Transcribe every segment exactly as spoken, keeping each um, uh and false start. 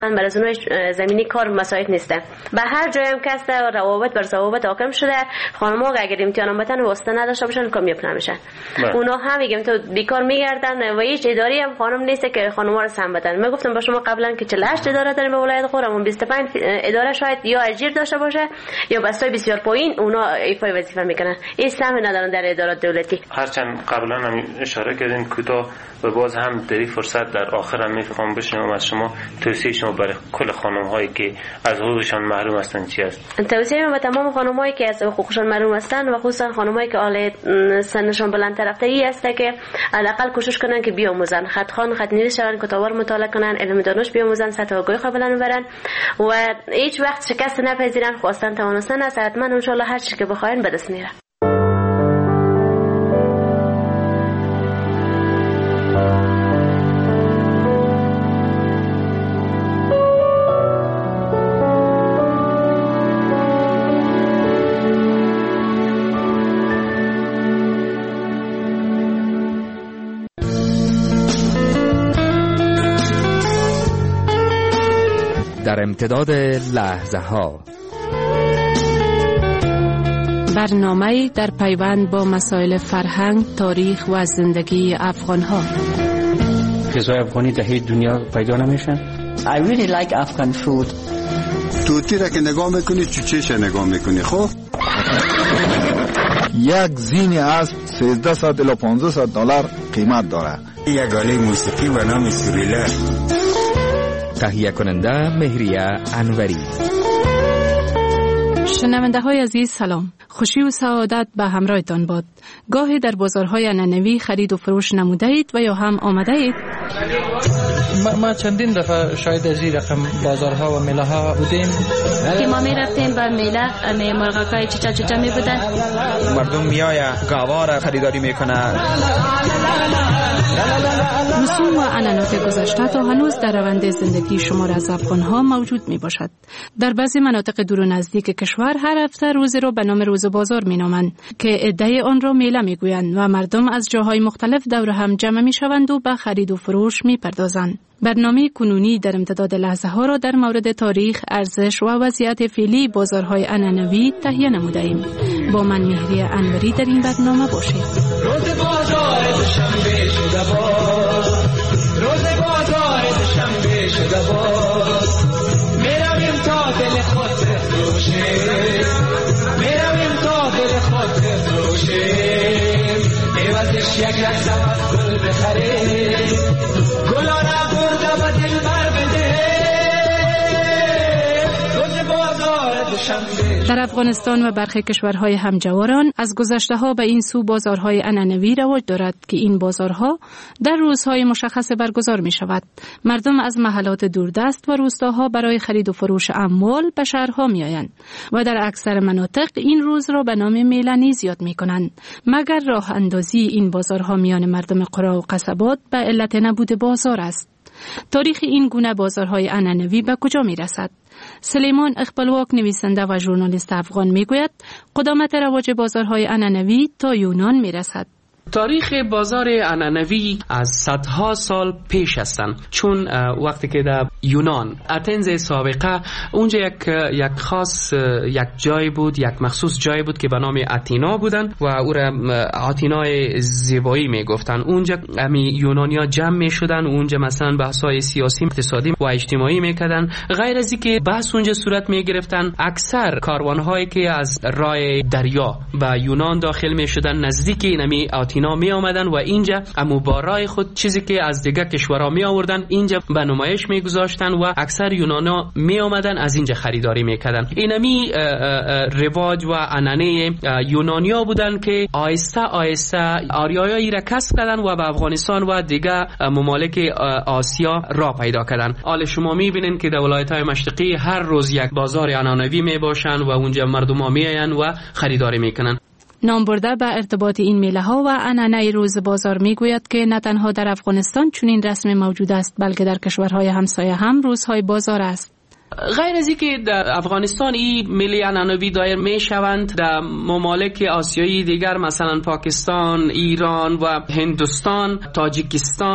برای از اونها زمینی کار مساعد نیسته. به هر جایی هم که است روابط بر ضوابط حاکم شده، خانم‌ها اگر امتحان بتن واسطه نداشته باشن کامیاب نمیشن. اونا هم میگم تو بیکار میگردن و هیچ اداری هم خانم نیست که خانم‌ها رو سم بدن. من گفتم با شما قبلا که چهل و هشت اداره داریم به ولایت خرم، بیست و پنج اداره شاید یا اجیر داشته باشه یا بستای بسیار پایین اونا ایفای وظیفه میکنن. این سهم ندارن در ادارات دولتی. هرچند قبلا هم اشاره کردین کوتاه و باز هم در این فرصت در آخر هم میفهمم بشنوم از شما توصیه شما برای کل خانم‌هایی که از حقوقشان محروم هستند چی است؟ توصیه من به تمام خانم‌هایی که از حقوقشان محروم هستند و خصوصا خانم‌هایی که حال سنشان بلندتر رفته ای است که حداقل کوشش کنن که بیاموزن، خط خوان خط نویس شون، کتابا رو مطالعه کنن، علم دانش بیاموزن، سطح آگاهی قابلن برن و هیچ وقت شکست نپذیرن. خواستن توانستن است حتما ان شاء الله هر چی که بخواین به دست میاره. در امتداد لحظه ها برنامه در پیوند با مسائل فرهنگ، تاریخ و زندگی افغان ها. غذای افغانی در دنیا پیدا نمیشن. I really like Afghan food. توتی را که نگاه میکنی چوچهش نگاه میکنی. خب یک زین اسب سیزده صد الی پانزده صد دلار قیمت داره. یک آله موسیقی و نام سوریلا. تهیه کننده مهریه انوری. شنونده های عزیز سلام، خوشی و سعادت به همراهتان باد. گاهی در بازارهای عنعنوی خرید و فروش نموده اید و یا هم آمده اید؟ ما, ما چندین دفعه شاید از این رقم بازارها و میله ها بودیم که ما می رفتیم به میله می مرغاکای چچا چچا می بودن. مردم میآید گاوا را خریداری میکنند. رسوم و عنعنات گذشته تا هنوز در روند زندگی شمار از افغان‌ها موجود می باشد. در بعضی مناطق دور و نزدیک کشور هر هفته روزی را به نام روز بازار می نامند که عده آن را میله می گویند و مردم از جاهای مختلف دور هم جمع می شوند و به خرید و فروش می پردازند. برنامه کنونی در امتداد لحظه ها را در مورد تاریخ، ارزش و وضعیت فعلی بازارهای عنعنوی تهیه نموده ایم. با من مهریه انوری در این برنامه باشید. روز بازار دوشنبه شده باز، روز بازار دوشنبه شده باز، میرویم تا دل خود روشه، میرویم تا دل خود روشه، عوضش یک لحظه از گل بخریم، گلا را برده و دل بر بده. روز بازار دوشنبه. در افغانستان و برخی کشورهای همجواران از گذشته ها به این سو بازارهای عنعنوی رواج دارد که این بازارها در روزهای مشخص برگزار می شود. مردم از محلات دوردست و روستاها برای خرید و فروش اموال به شهرها می آیند و در اکثر مناطق این روز را به نام میله نیز یاد می کنند. مگر راه اندازی این بازارها میان مردم قرا و قصبات به علت نبود بازار است. تاریخ این گونه بازارهای عنعنوی به کجا می رسد؟ سلیمان اقبالواک نویسنده و ژورنالیست افغان می گوید قدامت رواج بازارهای عنعنوی تا یونان می رسد. تاریخ بازار عنعنوی از صدها سال پیش هستند، چون وقتی که در یونان اتنز سابقه اونجا یک یک خاص یک جای بود، یک مخصوص جای بود که به نام اتینا بودن و او را اتینای زیبایی میگفتن. اونجا امی یونانیا جمع میشدن، اونجا مثلا بحث‌های سیاسی، اقتصادی و اجتماعی میکردن. غیر از اینکه بحث اونجا صورت میگرفتن، اکثر کاروان‌هایی که از راه دریا به یونان داخل میشدن نزدیک اینمی اتینا می آمدن و اینجا امو بارای خود چیزی که از دیگر کشورها می آوردن اینجا به نمایش می گذاشتن و اکثر یونانا می آمدن از اینجا خریداری می کردن. اینمی رواج و عنعنه یونانیا بودن که آهسته آهسته آریایی را کسب کردن و به افغانستان و دیگر ممالک آسیا راه پیدا کردن. حال شما می بینین که در ولایت‌های مشرقی هر روز یک بازار عنعنوی می باشن و اونجا مردم ها می آیند و خریداری می کنن. نام برده به ارتباط این میله ها و عنعنه روز بازار می گوید که نه تنها در افغانستان چنین رسم موجود است، بلکه در کشورهای همسایه هم روزهای بازار است. غیر از اینکه در افغانستان این میله عنعنوی دایر می شوند، در ممالک آسیایی دیگر مثلا پاکستان، ایران و هندوستان، تاجیکستان،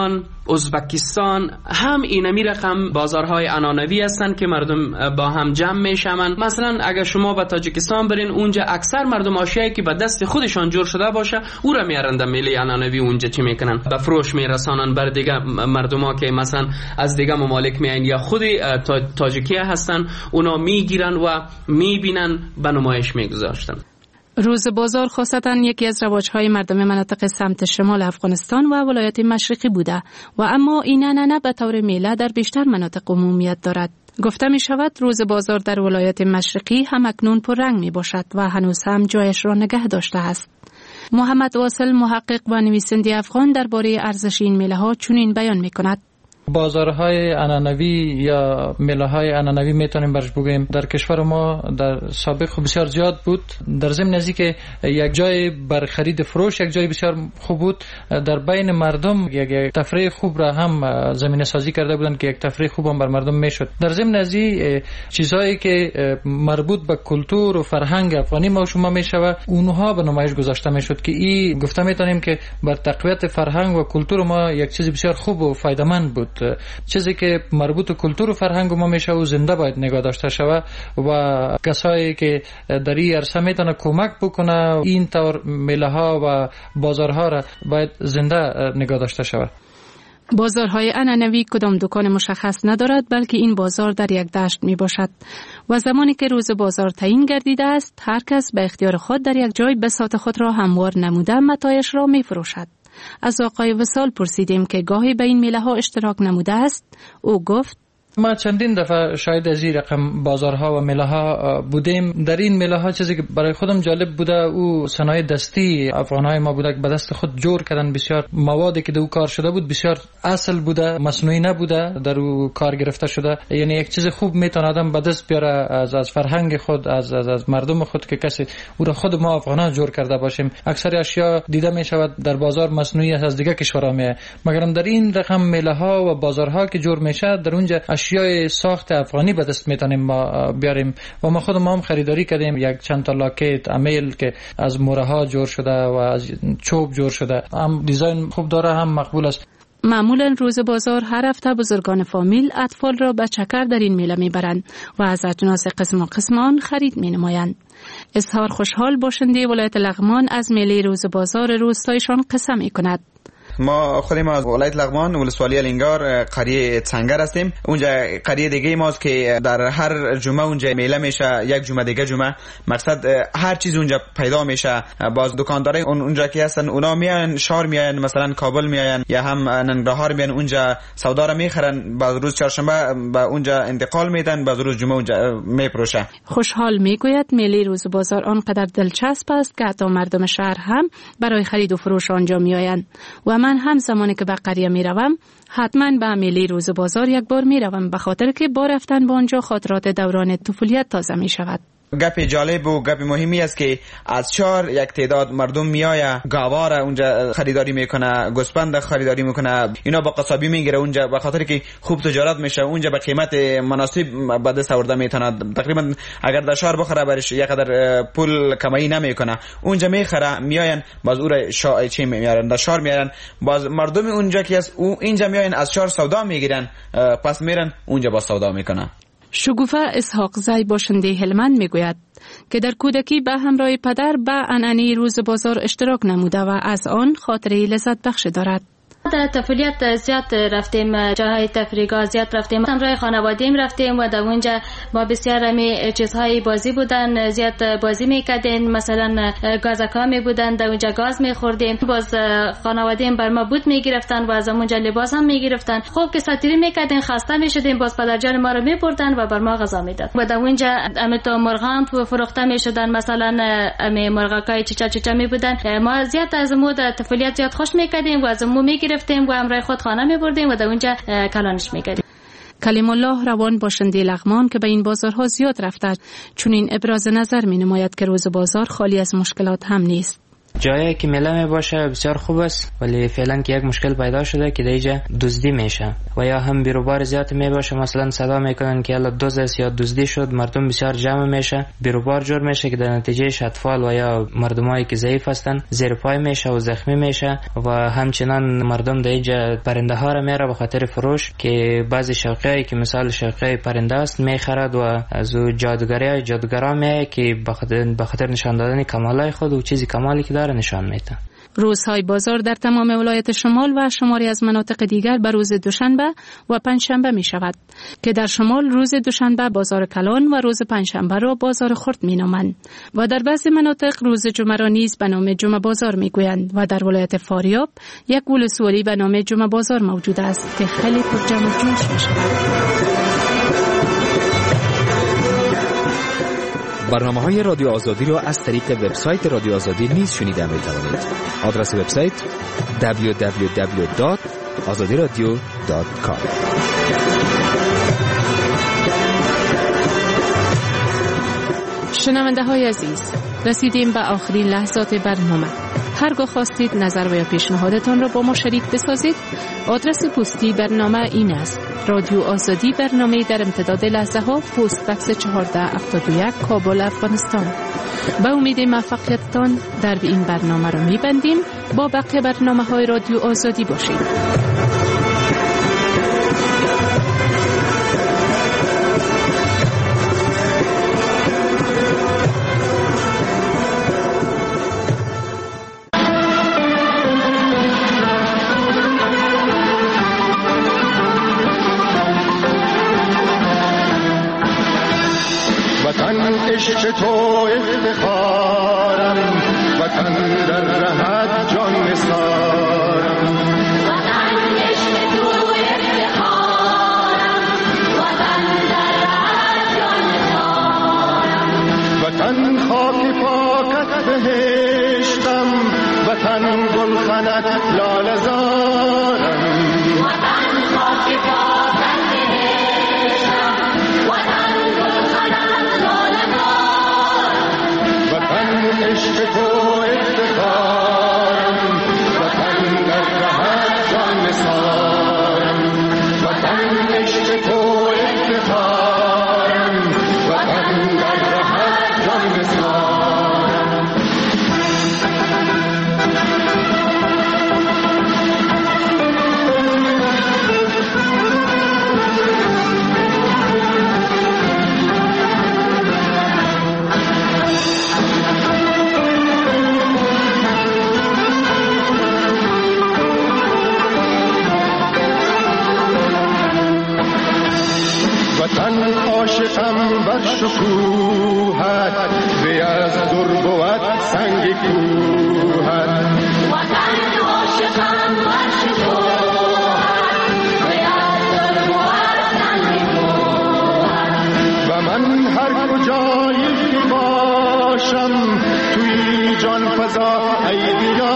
ازبکستان هم اینمی رقم بازارهای عنعنوی هستند که مردم با هم جمع میشن. مثلا اگر شما به تاجیکستان برین، اونجا اکثر مردم اشیایی که به دست خودشان جور شده باشه او را میارن در میله عنعنوی. اونجا چی میکنن؟ به فروش میرسانن بر دیگه مردما که مثلا از دیگه ممالک میاین یا خود تاجیکیه هستن، اونا میگیرن و میبینن به نمایش میگذاشتن. روز بازار خاصتا یکی از رواج‌های مردم مناطق سمت شمال افغانستان و ولایت مشرقی بوده و اما این عنعنه به طور میله در بیشتر مناطق عمومیت دارد. گفته می شود روز بازار در ولایت مشرقی هم اکنون پررنگ می باشد و هنوز هم جایش را نگه داشته است. محمد واصل، محقق و نویسنده افغان، درباره ارزش این میله ها چنین بیان می کند: بازارهای عنعنوی یا میله‌های عنعنوی میتونیم برش بگوییم در کشور ما در سابق بسیار زیاد بود. در ضمن ازی که یک جای بر خرید فروش یک جای بسیار خوب بود، در بین مردم یک تفریح خوب را هم زمینه سازی کرده بودند که یک تفریح خوب هم بر مردم میشد. در ضمن ازی چیزهایی که مربوط به کلتور و فرهنگ افغانی ما و شما میشود اونها به نمایش گذاشته میشد که این گفته میتونیم که بر تقویت فرهنگ و کلتور ما یک چیز بسیار خوب و فایده‌مند بود. چیزی که مربوط به کلتور و فرهنگ ما میشه و زنده باید نگاه داشته شود و کسایی که در این عرصه میتونه کمک بکنه این طور میله ها و بازارها را باید زنده نگاه داشته شود. بازارهای عنعنوی کدام دکان مشخص ندارد، بلکه این بازار در یک دشت می باشد و زمانی که روز بازار تعیین گردیده است هر کس به اختیار خود در یک جای بساط خود را هموار نموده متاعش را می فروشد. از آقای وصال پرسیدیم که گاهی به این میله ها اشتراک نموده است. او گفت: ما چندین دفعه شاید از این رقم بازارها و میله ها بودیم. در این میله ها چیزی که برای خودم جالب بوده او صنایع دستی افغانهای ما بوده که به دست خود جور کردن. بسیار موادی که در او کار شده بود بسیار اصل بوده، مصنوعی نبوده، در او کار گرفته شده. یعنی یک چیز خوب میتونه آدم به دست بیاره از از فرهنگ خود، از از, از مردم خود که کسی او را خود ما افغانها جور کرده باشیم. اکثر اشیا دیده می شود در بازار مصنوعی از دیگه کشورها میاد، مگر در این رقم میله ها و بازارها که جور میشه در اونجا اشیای ساخت افغانی به دست میتونیم ما بیاریم و ما خود ما هم خریداری کردیم. یک چند تا لاکت امیل که از موره ها جور شده و از چوب جور شده، هم دیزاین خوب داره هم مقبول است. معمولا روز بازار هر هفته بزرگان فامیل اطفال را به چکر در این میله میبرند و از اجناس قسم و قسم آن خرید مینمایند. اظهار خوشحال باشنده ولایت لغمان از میله روز بازار روستایشان قصه میکند: ما خودیم از ولایت لغمان ولسوالی الینگار قریه سنگر هستیم. اونجا قریه دیگه ماست که در هر جمعه اونجا میله میشه، یک جمعه دیگه جمعه. مقصد هر چیز اونجا پیدا میشه. باز دکاندارای اون اونجا که هستن اونا میان شهر میان، مثلا کابل میان یا هم ننگرهار میان، اونجا سودا را میخرن. بعد روز چهارشنبه به اونجا انتقال میدن، بعد روز جمعه اونجا میپروشه. خوشحال میگوید میله روز بازار آنقدر دلچسب است که حتی مردم شهر هم برای خرید و فروش آنجا میآیند و من هم زمانی که به قریه می روم حتما به میله روز بازار یک بار می روم، به خاطر که با رفتن به آنجا خاطرات دوران طفولیت تازه می شود. گپ جالب و گپ مهمی است که از شهر یک تعداد مردم میآیه گاوار اونجا خریداری میکنه، گوسفند خریداری میکنه، اینا با قصابی میگیره اونجا، به خاطر که خوب تجارت میشه اونجا به قیمت مناسب به دست آورده میتونه. تقریبا اگر در شهر بخره برش یک قدر پول کمایی نمیکنه، اونجا میخره میاین باز او را شا... چی میارن در شهر میارن، باز مردم اونجا که از او اینجا میاین از شهر سودا میگیرن، پس میرن اونجا با سودا میکنه. شگوفه اسحاق زی باشنده هلمند میگوید که در کودکی به همراه پدر به عنعنه روز بازار اشتراک نموده و از آن خاطره لذت بخش دارد. در طفولیت زیاد رفتیم، جاهای تفریحگاه زیاد رفتیم، همراه خانواده‌ام رفتیم و در اونجا با بسیار همی چیزهای بازی بودن، زیاد بازی میکردیم، مثلا گازکا می بودن، در اونجا گاز میخوردیم، باز خانواده‌ام بر ما بود میگرفتن و از اونجا لباس هم میگرفتن. خوب که ساتیری میکردیم، خسته میشدیم، باز پدرجان ما رو میبردن و بر ما غذا میداد و در اونجا امتو مرغام فروخته میشدن، مثلا امی مرغاکای چچا چچا می بودن. ما زیاد از مود طفولیت زیاد خوش میکردیم و از مو میگرفتیم و همراه خود خانه میبردیم و در اونجا کلانش میکردیم. کلیم الله روان باشنده لغمان که به این بازارها زیاد رفته چون این ابراز نظر می نماید که روز بازار خالی از مشکلات هم نیست. جایی که میله می باشه بسیار خوب است، ولی فعلا که یک مشکل پیدا شده که دیگه دزدی میشه و یا هم بیروبار زیاد می باشه. مثلا صدا میکنن که الا دزد است یا دزدی شد، مردم بسیار جمع میشه، بیروبار جور میشه که در نتیجهش اطفال و یا مردمایی که ضعیف هستن زیر پای میشه و زخمی میشه و همچنان مردم دیگه پرنده ها را میاره به خاطر فروش که بعضی شوقی که مثال شوقی پرنده است میخرد و از او جادوگری جادوگرا میه که به خاطر نشان دادن کمالای خود و چیزی کمالی که داره نشان میده. روزهای بازار در تمام ولایت شمال و شماری از مناطق دیگر به روز دوشنبه و پنجشنبه می شود که در شمال روز دوشنبه بازار کلان و روز پنجشنبه را بازار خرد می نامند و در بعضی مناطق روز جمعه را نیز به نام جمعه بازار می گویند و در ولایت فاریاب یک ولسوالی به نام جمعه بازار موجود است که خیلی پرجمع و جوش می شود. برنامه‌های رادیو آزادی را از طریق وبسایت رادیو آزادی نیز شنیده می‌توانید. آدرس وبسایت دبلیو دبلیو دبلیو دات آزادی رادیو دات کام. شنونده‌های عزیز، رسیدیم به آخرین لحظات برنامه. هرگاه خواستید نظر و یا پیشنهادتان را با ما شریک بسازید، آدرس پستی برنامه این است: رادیو آزادی، برنامه در امتداد لحظه ها، پست بکس چهارده هفتاد و یک، کابل، افغانستان. به امید موفقیتتان در این برنامه را می‌بندیم. با بقیه برنامه‌های رادیو آزادی باشید. عشق تو افتخارم، وطن در رهت جان نثارم. وطن عشق تو افتخارم، وطن در رهت جان نثارم. وطن خاک پاکت بهشتم، وطن گلخنت لاله زارم. وطن خاک پاکت بهشتم، وطن گلخنت لاله عشق تو افتخارم، وطن در رهت جان نثارم. وطن عشق تو افتخارم، وطن در رهت جان نثارم. وطن عاشقم بر شکوهت، به از در بود سنگ کوهت. وطن عاشقم بر شکوهت، به از در بود سنگ کوهت. و من هر کجایی که باشم توی جان فضا ای دیار.